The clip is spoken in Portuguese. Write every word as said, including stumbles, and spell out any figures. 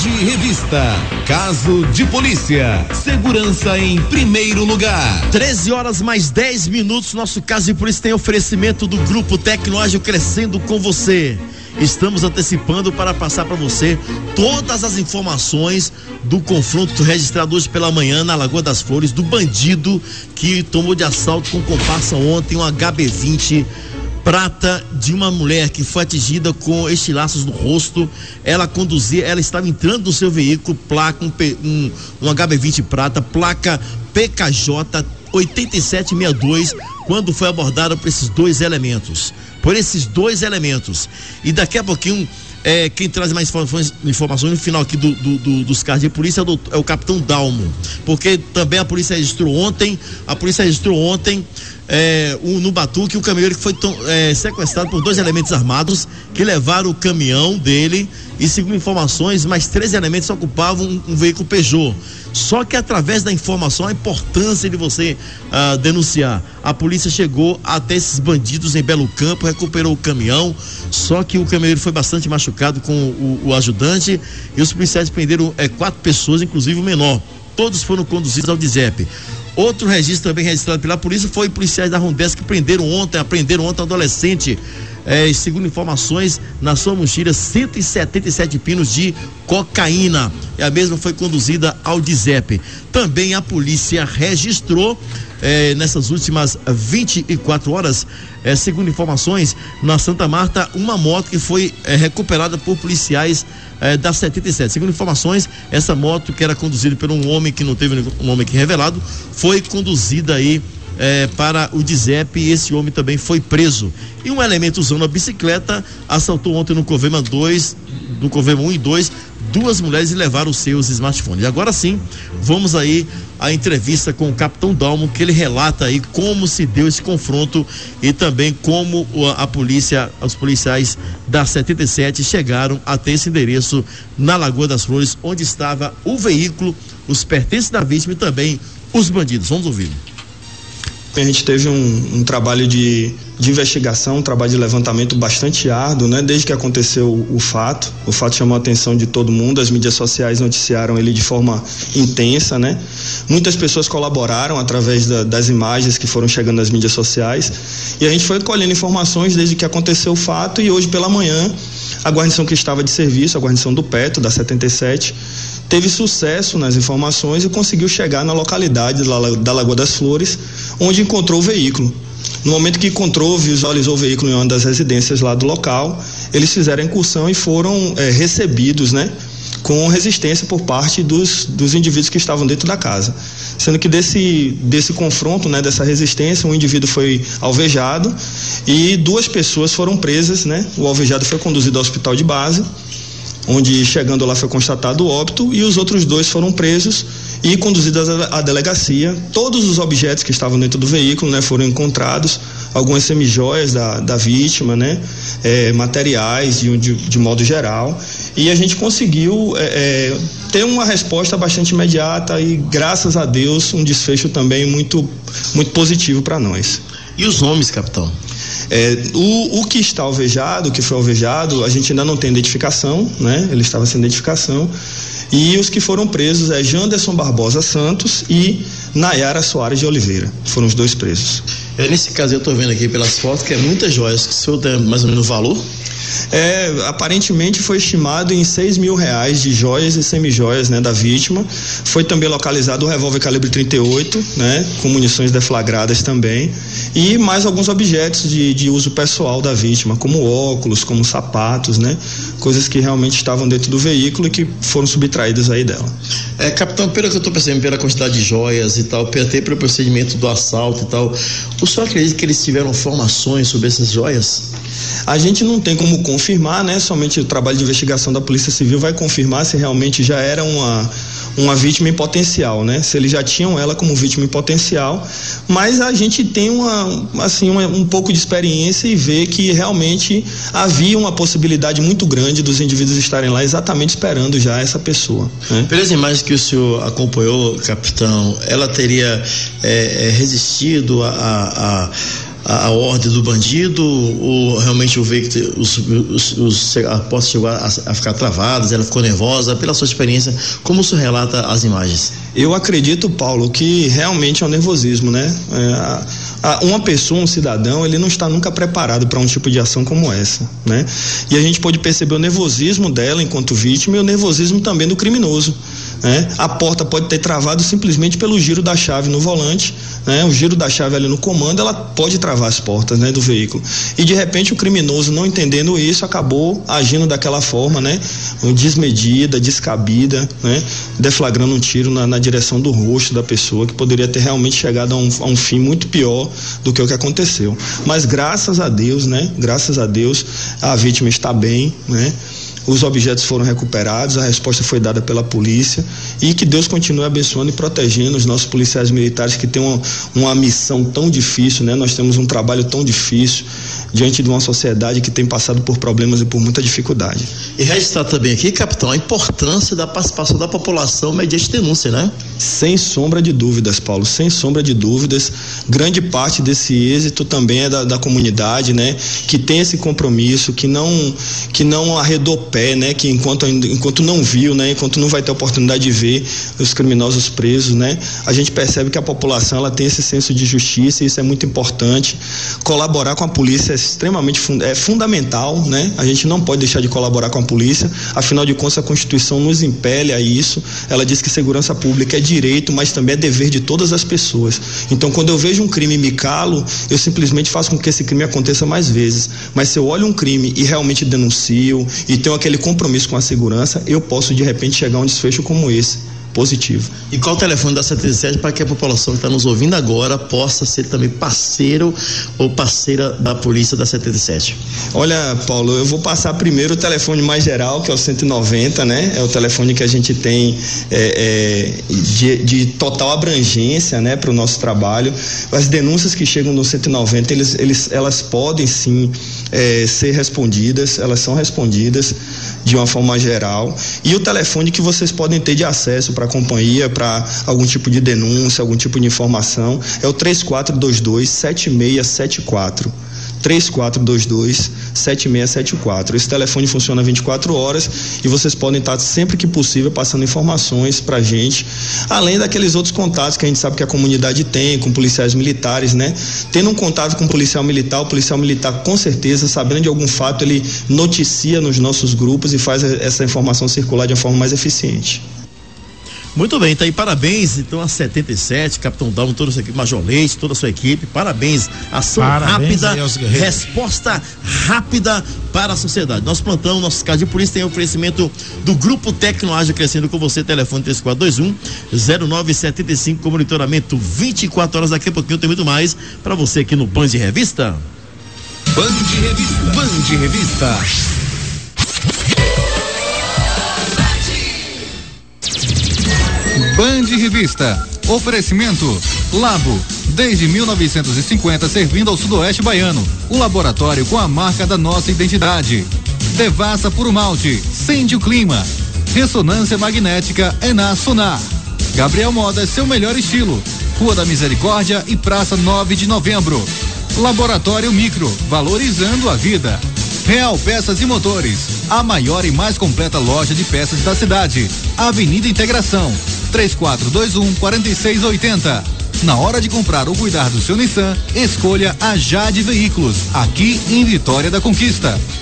Tarde Revista. Caso de polícia. Segurança em primeiro lugar. treze horas mais dez minutos. Nosso Caso de Polícia tem oferecimento do Grupo Tecnológico Crescendo com você. Estamos antecipando para passar para você todas as informações do confronto registrado hoje pela manhã na Lagoa das Flores, do bandido que tomou de assalto com comparsa ontem um H B vinte prata de uma mulher que foi atingida com estilhaços no rosto. Ela conduzia, ela estava entrando no seu veículo, placa um, um, um H B vinte prata, placa P K J oitenta e sete sessenta e dois, quando foi abordada por esses dois elementos. Por esses dois elementos. E daqui a pouquinho, é, quem traz mais informações, informações no final aqui do, do, do, dos casos de polícia é o, é o capitão Dalmo. Porque também a polícia registrou ontem, a polícia registrou ontem é, um, no Batuque, o caminhoneiro que foi é, sequestrado por dois elementos armados que levaram o caminhão dele e, segundo informações, mais três elementos ocupavam um, um veículo Peugeot. Só que através da informação, a importância de você uh, denunciar. A polícia chegou até esses bandidos em Belo Campo, recuperou o caminhão, só que o caminhoneiro foi bastante machucado com o, o ajudante e os policiais prenderam é, quatro pessoas, inclusive o menor. Todos foram conduzidos ao D I S E P. Outro registro também registrado pela polícia foi policiais da Rondesp que prenderam ontem, aprenderam ontem um adolescente, é, segundo informações, na sua mochila cento e setenta e sete pinos de cocaína, e a mesma foi conduzida ao D I S E P. Também a polícia registrou é, nessas últimas vinte e quatro horas, é, segundo informações, na Santa Marta, uma moto que foi é, recuperada por policiais é, da setenta e sete. Segundo informações, essa moto, que era conduzida por um homem que não teve um homem que revelado, foi conduzida aí É, para o D I S E P, e esse homem também foi preso. E um elemento usando a bicicleta assaltou ontem no Covema dois, no Covema um e dois, duas mulheres e levaram os seus smartphones. E agora sim, vamos aí à entrevista com o capitão Dalmo, que ele relata aí como se deu esse confronto e também como a, a polícia, os policiais da setenta e sete chegaram até esse endereço na Lagoa das Flores, onde estava o veículo, os pertences da vítima e também os bandidos. Vamos ouvir. A gente teve um, um trabalho de, de investigação, um trabalho de levantamento bastante árduo, né? Desde que aconteceu o, o fato, o fato chamou a atenção de todo mundo, as mídias sociais noticiaram ele de forma intensa, né? Muitas pessoas colaboraram através da, das imagens que foram chegando nas mídias sociais, e a gente foi colhendo informações desde que aconteceu o fato, e hoje pela manhã, a guarnição que estava de serviço, a guarnição do Petro, da setenta e sete, teve sucesso nas informações e conseguiu chegar na localidade da Lagoa das Flores, onde encontrou o veículo. No momento que encontrou, visualizou o veículo em uma das residências lá do local, eles fizeram a incursão e foram é, recebidos, né, com resistência por parte dos, dos indivíduos que estavam dentro da casa. Sendo que desse, desse confronto, né, dessa resistência, um indivíduo foi alvejado e duas pessoas foram presas, né? O alvejado foi conduzido ao hospital de base, onde chegando lá foi constatado o óbito, e os outros dois foram presos e conduzidos à delegacia. Todos os objetos que estavam dentro do veículo, né, foram encontrados, algumas semijoias da, da vítima, né, é, materiais de, de, de modo geral, e a gente conseguiu é, é, ter uma resposta bastante imediata e, graças a Deus, um desfecho também muito, muito positivo para nós. E os nomes, capitão? É, o, o que está alvejado, o que foi alvejado, a gente ainda não tem identificação, né? Ele estava sem identificação. E os que foram presos é Janderson Barbosa Santos e Nayara Soares de Oliveira. Foram os dois presos. É, nesse caso, eu estou vendo aqui pelas fotos que é muitas joias. O senhor tem mais ou menos o valor? É, aparentemente foi estimado em seis mil reais de joias e semijoias, né, da vítima. Foi também localizado o revólver calibre trinta e oito, né, com munições deflagradas também, e mais alguns objetos de, de uso pessoal da vítima, como óculos, como sapatos, né, coisas que realmente estavam dentro do veículo e que foram subtraídas aí dela. É, capitão, pelo que eu estou percebendo, pela quantidade de joias e tal, até pelo procedimento do assalto e tal, o senhor acredita que eles tiveram informações sobre essas joias? A gente não tem como confirmar, né? Somente o trabalho de investigação da Polícia Civil vai confirmar se realmente já era uma, uma vítima em potencial, né? Se eles já tinham ela como vítima em potencial, mas a gente tem uma, assim, uma, um pouco de experiência e vê que realmente havia uma possibilidade muito grande dos indivíduos estarem lá exatamente esperando já essa pessoa, né? Pelas imagens que o senhor acompanhou, capitão, ela teria é, é, resistido a, a, a, a ordem do bandido, ou realmente o veículo, os, os, os, a posse chegou a, a ficar travadas, ela ficou nervosa? Pela sua experiência, como o senhor relata as imagens? Eu acredito, Paulo, que realmente é um nervosismo, né? É, a, a, uma pessoa, um cidadão, ele não está nunca preparado para um tipo de ação como essa, né? E a gente pode perceber o nervosismo dela enquanto vítima e o nervosismo também do criminoso, né? A porta pode ter travado simplesmente pelo giro da chave no volante, né? O giro da chave ali no comando, ela pode travar as portas, né, do veículo. E de repente o criminoso, não entendendo isso, acabou agindo daquela forma, né? Desmedida, descabida, né? Deflagrando um tiro na, na direção do rosto da pessoa, que poderia ter realmente chegado a um, a um fim muito pior do que o que aconteceu. Mas graças a Deus, né? Graças a Deus, a vítima está bem, né? Os objetos foram recuperados, a resposta foi dada pela polícia, e que Deus continue abençoando e protegendo os nossos policiais militares que têm uma, uma missão tão difícil, né? Nós temos um trabalho tão difícil diante de uma sociedade que tem passado por problemas e por muita dificuldade. E registrar também aqui, capitão, a importância da participação da população mediante denúncia, né? Sem sombra de dúvidas, Paulo, sem sombra de dúvidas. Grande parte desse êxito também é da, da comunidade, né? Que tem esse compromisso, que não, que não arredou pé, né? Que enquanto, enquanto não viu, né? Enquanto não vai ter oportunidade de ver os criminosos presos, né? A gente percebe que a população, ela tem esse senso de justiça, e isso é muito importante. Colaborar com a polícia é extremamente fund- é fundamental, né? A gente não pode deixar de colaborar com a polícia, afinal de contas a Constituição nos impele a isso. Ela diz que segurança pública é direito, mas também é dever de todas as pessoas. Então, quando eu vejo um crime e me calo, eu simplesmente faço com que esse crime aconteça mais vezes. Mas se eu olho um crime e realmente denuncio e tenho aquele compromisso com a segurança, eu posso de repente chegar a um desfecho como esse, positivo. E qual o telefone da setenta e sete para que a população que está nos ouvindo agora possa ser também parceiro ou parceira da polícia da setenta e sete? Olha, Paulo, eu vou passar primeiro o telefone mais geral, que é o cento e noventa, né? É o telefone que a gente tem é, é, de, de total abrangência, né, para o nosso trabalho. As denúncias que chegam no cento e noventa, eles, eles, elas podem sim é, ser respondidas, elas são respondidas de uma forma geral. E o telefone que vocês podem ter de acesso para a companhia, para algum tipo de denúncia, algum tipo de informação, é o três quatro dois dois, sete seis sete quatro. três quatro dois dois, sete seis sete quatro. Esse telefone funciona vinte e quatro horas e vocês podem estar sempre que possível passando informações pra gente, além daqueles outros contatos que a gente sabe que a comunidade tem com policiais militares, né? Tendo um contato com um policial militar, o policial militar com certeza, sabendo de algum fato, ele noticia nos nossos grupos e faz essa informação circular de uma forma mais eficiente. Muito bem, tá aí, parabéns então a setenta e sete, Capitão Dalmo, toda a sua equipe, Major Leite, toda a sua equipe, parabéns, ação parabéns rápida, resposta rápida para a sociedade. Nosso plantão, nosso caso de polícia tem oferecimento do Grupo Tecnoágil Crescendo com você, telefone três quatro dois um, zero nove sete cinco, com monitoramento vinte e quatro horas, daqui a pouquinho tem muito mais para você aqui no Band Revista. Band Revista. Band Revista. Band Revista. Oferecimento Labo, desde mil novecentos e cinquenta servindo ao sudoeste baiano. O laboratório com a marca da nossa identidade. Devassa Puro Malte, Sente o Clima. Ressonância magnética é na Sonar. Gabriel Moda, seu melhor estilo. Rua da Misericórdia e Praça nove de Novembro. Laboratório Micro, valorizando a vida. Real Peças e Motores, a maior e mais completa loja de peças da cidade. Avenida Integração, três quatro dois um, quatro seis oito zero. Na hora de comprar ou cuidar do seu Nissan, escolha a Jade Veículos, aqui em Vitória da Conquista.